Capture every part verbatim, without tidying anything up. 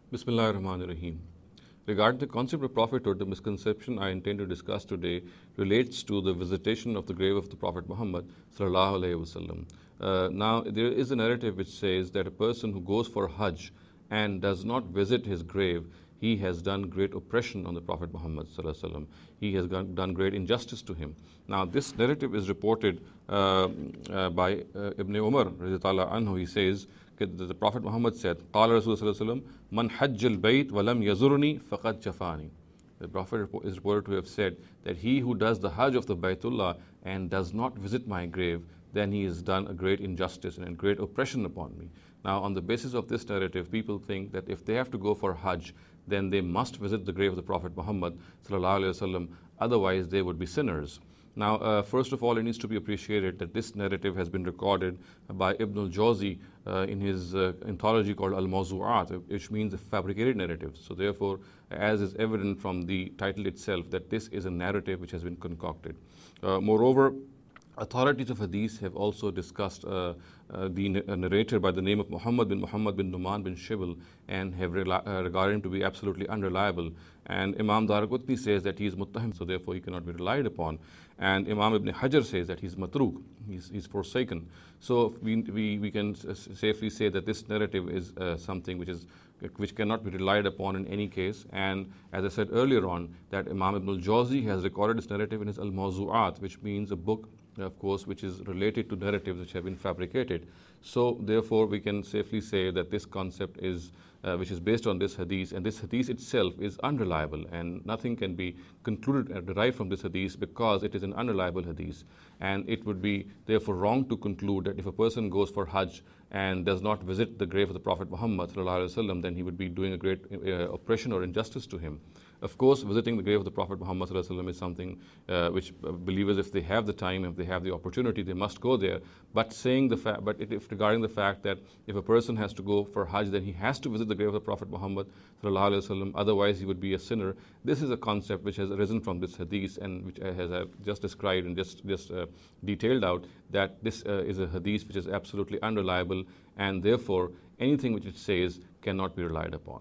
Bismillah ar-Rahman ar-Rahim. Regarding the concept of prophethood, the misconception I intend to discuss today relates to the visitation of the grave of the Prophet Muhammad sallallahu alaihi wasallam. Uh, now, there is a narrative which says that a person who goes for Hajj and does not visit his grave, he has done great oppression on the Prophet Muhammad sallallahu alaihi wasallam. He has done great injustice to him. Now, this narrative is reported uh, uh, by uh, Ibn Umar radhiyallahu anhu. He says that the Prophet Muhammad said, "Qala Rasulullah sallallahu alaihi wasallam, man hajjal bayt wa lam yazurni faqad jafani." The Prophet is reported to have said that he who does the Hajj of the Baytullah and does not visit my grave, then he has done a great injustice and a great oppression upon me. Now, on the basis of this narrative, people think that if they have to go for Hajj, then they must visit the grave of the Prophet Muhammad sallallahu alaihi wasallam, otherwise they would be sinners. Now, uh, first of all, it needs to be appreciated that this narrative has been recorded by Ibn al-Jawzi uh, in his uh, anthology called Al-Mawzu'at, which means a fabricated narrative. So therefore, as is evident from the title itself, that this is a narrative which has been concocted. Uh, moreover, authorities of hadith have also discussed uh, uh, the narrator by the name of Muhammad bin Muhammad bin Numan bin Shibl and have rela- uh, regarded him to be absolutely unreliable. And Imam Daraqutni says that he is muttahim, so therefore he cannot be relied upon. And Imam Ibn Hajar says that he's matruk, he's, he's forsaken. So we, we, we can safely say that this narrative is uh, something which is which cannot be relied upon in any case. And as I said earlier on, that Imam Ibn al-Jawzi has recorded this narrative in his Al-Mawzu'at, which means a book, of course, which is related to narratives which have been fabricated. So therefore, we can safely say that this concept is, uh, which is based on this hadith, and this hadith itself is unreliable, and nothing can be concluded or derived from this hadith because it is an unreliable hadith. And it would be therefore wrong to conclude that if a person goes for Hajj and does not visit the grave of the Prophet Muhammad sallallahu alaihi wasallam, then he would be doing a great uh, oppression or injustice to him. Of course, visiting the grave of the Prophet Muhammad sallallahu alaihi wasallam is something uh, which believers, if they have the time, if they have the opportunity, they must go there. But saying the fact, but if regarding the fact that if a person has to go for Hajj, then he has to visit the grave of the Prophet Muhammad sallallahu alaihi wasallam, otherwise he would be a sinner. This is a concept which has arisen from this hadith, and which has uh, just described and just just uh, detailed out that this uh, is a hadith which is absolutely unreliable, and therefore anything which it says cannot be relied upon.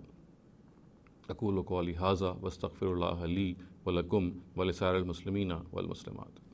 أقول قولي هذا واستغفر الله لي ولكم ولسائر المسلمين والمسلمات.